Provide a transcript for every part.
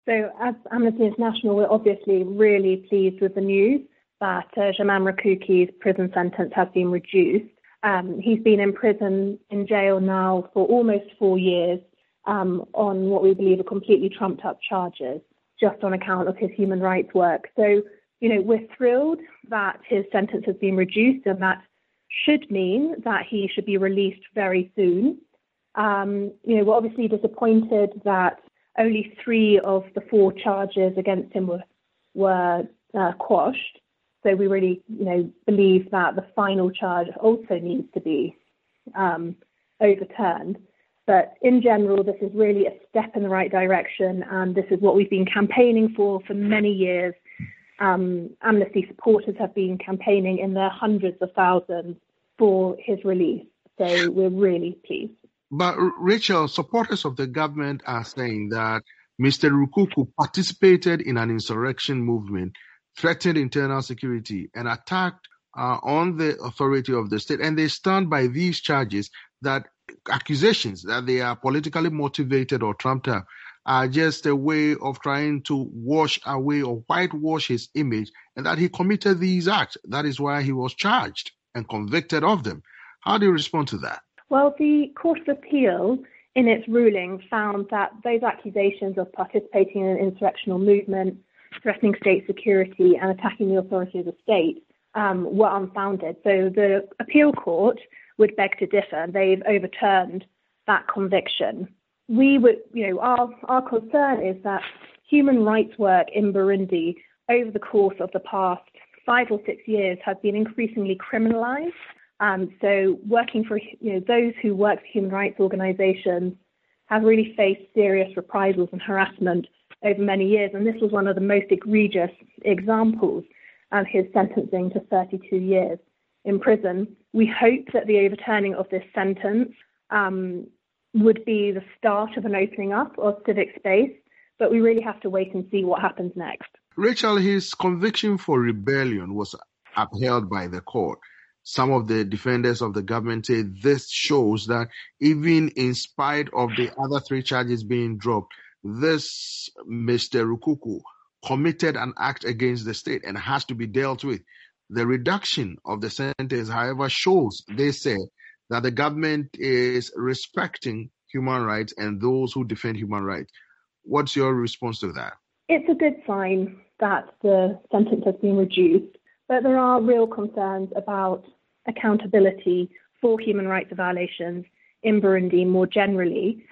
So as Amnesty International, we're obviously really pleased with the news that Germain Rukuki's prison sentence has been reduced. He's been in jail now for almost 4 years on what we believe are completely trumped up charges, just on account of his human rights work. So, we're thrilled that his sentence has been reduced, and that should mean that he should be released very soon. We're obviously disappointed that only 3 of the 4 charges against him were quashed. So we really, believe that the final charge also needs to be overturned. But in general, this is really a step in the right direction, and this is what we've been campaigning for many years. Amnesty supporters have been campaigning in their hundreds of thousands for his release. So we're really pleased. But Rachel, supporters of the government are saying that Mr. Rukuku participated in an insurrection movement, threatened internal security, and attacked on the authority of the state. And they stand by these charges, that accusations that they are politically motivated or trumped up are just a way of trying to wash away or whitewash his image, and that he committed these acts. That is why he was charged and convicted of them. How do you respond to that? Well, the Court of Appeal, in its ruling, found that those accusations of participating in an insurrectional movement, threatening state security, and attacking the authority of the state were unfounded. So the appeal court would beg to differ. They've overturned that conviction. Our concern is that human rights work in Burundi over the course of the past 5 or 6 years has been increasingly criminalized. So working for those who work for human rights organizations have really faced serious reprisals and harassment over many years. And this was one of the most egregious examples of his sentencing to 32 years in prison. We hope that the overturning of this sentence would be the start of an opening up of civic space, but we really have to wait and see what happens next. Rachel, his conviction for rebellion was upheld by the court. Some of the defenders of the government say this shows that even in spite of the other 3 charges being dropped, this Mr. Rukuku committed an act against the state and has to be dealt with. The reduction of the sentence, however, shows, they say, that the government is respecting human rights and those who defend human rights. What's your response to that? It's a good sign that the sentence has been reduced, but there are real concerns about accountability for human rights violations in Burundi more generally.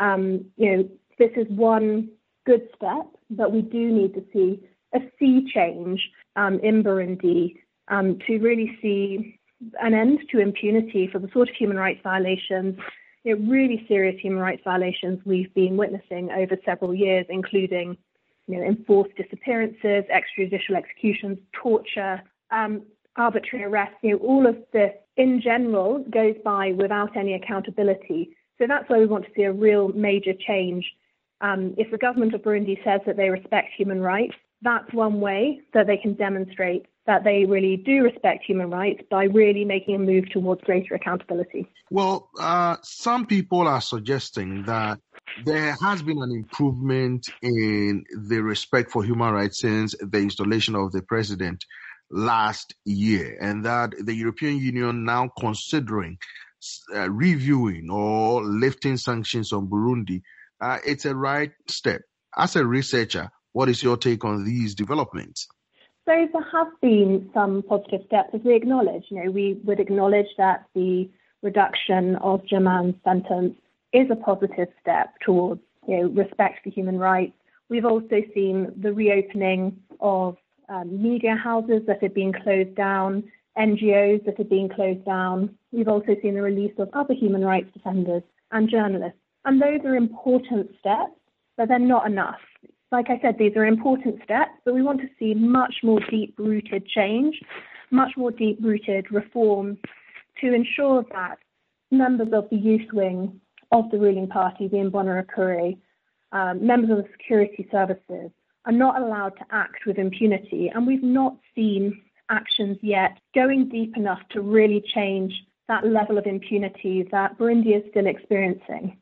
This is one good step, but we do need to see a sea change in Burundi to really see an end to impunity for the sort of human rights violations, really serious human rights violations we've been witnessing over several years, including enforced disappearances, extrajudicial executions, torture, arbitrary arrests. All of this in general goes by without any accountability. So that's why we want to see a real major change. If the government of Burundi says that they respect human rights, that's one way that they can demonstrate that they really do respect human rights, by really making a move towards greater accountability. Well, some people are suggesting that there has been an improvement in the respect for human rights since the installation of the president last year, and that the European Union now considering reviewing or lifting sanctions on Burundi. It's a right step. As a researcher, what is your take on these developments? So there have been some positive steps, as we acknowledge. We would acknowledge that the reduction of Germain's sentence is a positive step towards respect for human rights. We've also seen the reopening of media houses that had been closed down, NGOs that had been closed down. We've also seen the release of other human rights defenders and journalists. And those are important steps, but they're not enough. Like I said, these are important steps, but we want to see much more deep-rooted change, much more deep-rooted reform to ensure that members of the youth wing of the ruling party, the Imbonerakure, members of the security services, are not allowed to act with impunity. And we've not seen actions yet going deep enough to really change that level of impunity that Burundi is still experiencing.